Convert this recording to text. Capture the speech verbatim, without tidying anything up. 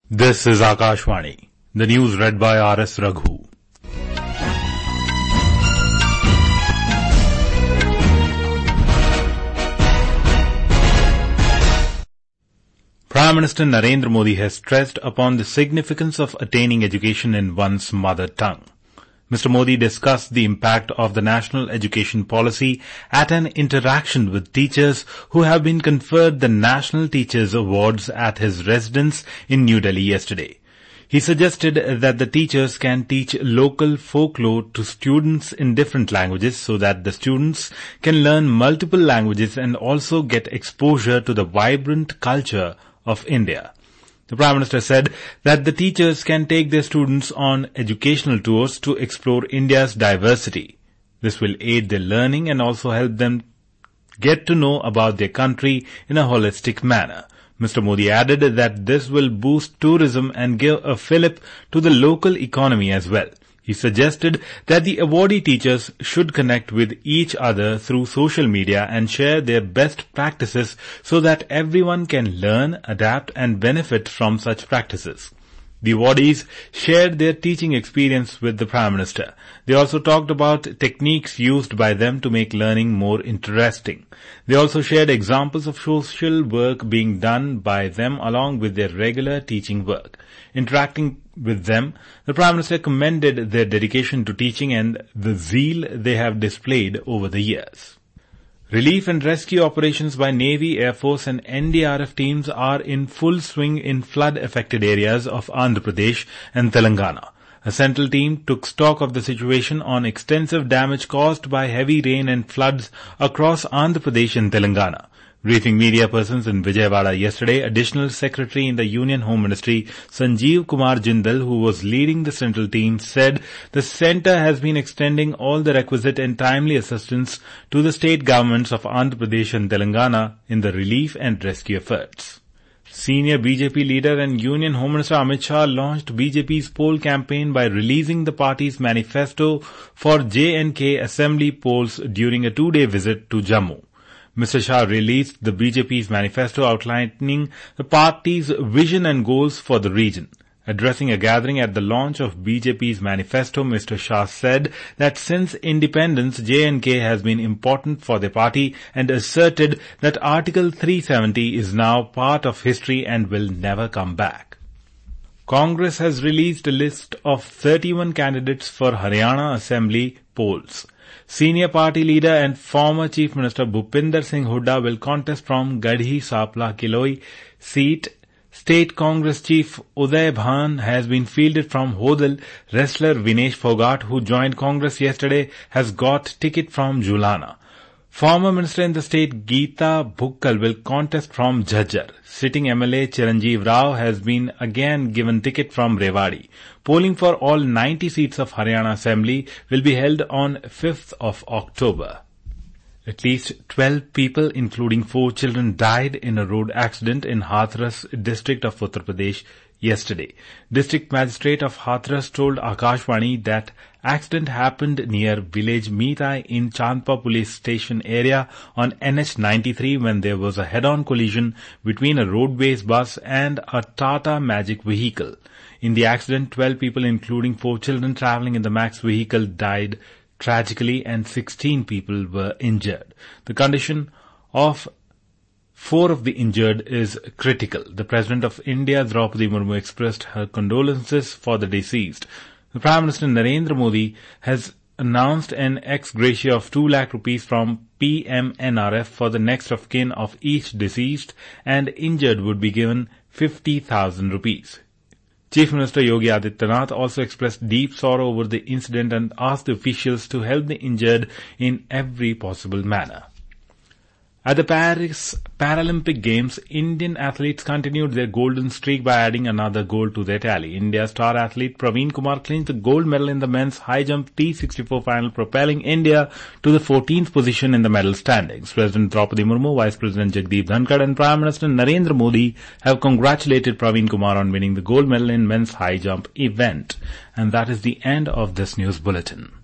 This is Akashvani. The news read by R S Raghu. Prime Minister Narendra Modi has stressed upon the significance of attaining education in one's mother tongue. Mister Modi discussed the impact of the national education policy at an interaction with teachers who have been conferred the National Teachers Awards at his residence in New Delhi yesterday. He suggested that the teachers can teach local folklore to students in different languages so that the students can learn multiple languages and also get exposure to the vibrant culture of India. The Prime Minister said that the teachers can take their students on educational tours to explore India's diversity. This will aid their learning and also help them get to know about their country in a holistic manner. Mister Modi added that this will boost tourism and give a fillip to the local economy as well. He suggested that the awardee teachers should connect with each other through social media and share their best practices so that everyone can learn, adapt and benefit from such practices. The awardees shared their teaching experience with the Prime Minister. They also talked about techniques used by them to make learning more interesting. They also shared examples of social work being done by them along with their regular teaching work. Interacting with them, the Prime Minister commended their dedication to teaching and the zeal they have displayed over the years. Relief and rescue operations by Navy, Air Force and N D R F teams are in full swing in flood-affected areas of Andhra Pradesh and Telangana. A central team took stock of the situation on extensive damage caused by heavy rain and floods across Andhra Pradesh and Telangana. Briefing media persons in Vijayawada yesterday, Additional Secretary in the Union Home Ministry, Sanjeev Kumar Jindal, who was leading the central team, said the centre has been extending all the requisite and timely assistance to the state governments of Andhra Pradesh and Telangana in the relief and rescue efforts. Senior B J P leader and Union Home Minister Amit Shah launched B J P's poll campaign by releasing the party's manifesto for J and K assembly polls during a two-day visit to Jammu. Mister Shah released the B J P's manifesto outlining the party's vision and goals for the region. Addressing a gathering at the launch of B J P's manifesto, Mister Shah said that since independence, J and K has been important for the party and asserted that Article three seventy is now part of history and will never come back. Congress has released a list of thirty-one candidates for Haryana Assembly polls. Senior party leader and former Chief Minister Bhupinder Singh Hooda will contest from Gadhi Sapla Kiloi seat. State Congress Chief Uday Bhan has been fielded from Hodal. Wrestler Vinesh Fogart, who joined Congress yesterday, has got ticket from Julana. Former Minister in the state Geeta Bhukkal will contest from Jhajjar. Sitting M L A Chiranjeev Rao has been again given ticket from Rewari. Polling for all ninety seats of Haryana Assembly will be held on fifth of October. At least twelve people, including four children, died in a road accident in Hathras district of Uttar Pradesh yesterday. District Magistrate of Hathras told Akashvani that accident happened near village Meetai in Chandpa police station area on N H ninety-three when there was a head-on collision between a road-based bus and a Tata Magic vehicle. In the accident, twelve people, including four children travelling in the Max vehicle, died tragically and sixteen people were injured. The condition of four of the injured is critical. The President of India, Draupadi Murmu, expressed her condolences for the deceased. The Prime Minister Narendra Modi has announced an ex gratia of two lakh rupees from P M N R F for the next of kin of each deceased, and injured would be given fifty thousand rupees. Chief Minister Yogi Adityanath also expressed deep sorrow over the incident and asked the officials to help the injured in every possible manner. At the Paris Paralympic Games, Indian athletes continued their golden streak by adding another gold to their tally. India's star athlete Praveen Kumar clinched the gold medal in the men's high jump T sixty-four final, propelling India to the fourteenth position in the medal standings. President Draupadi Murmu, Vice President Jagdeep Dhankad and Prime Minister Narendra Modi have congratulated Praveen Kumar on winning the gold medal in men's high jump event. And that is the end of this news bulletin.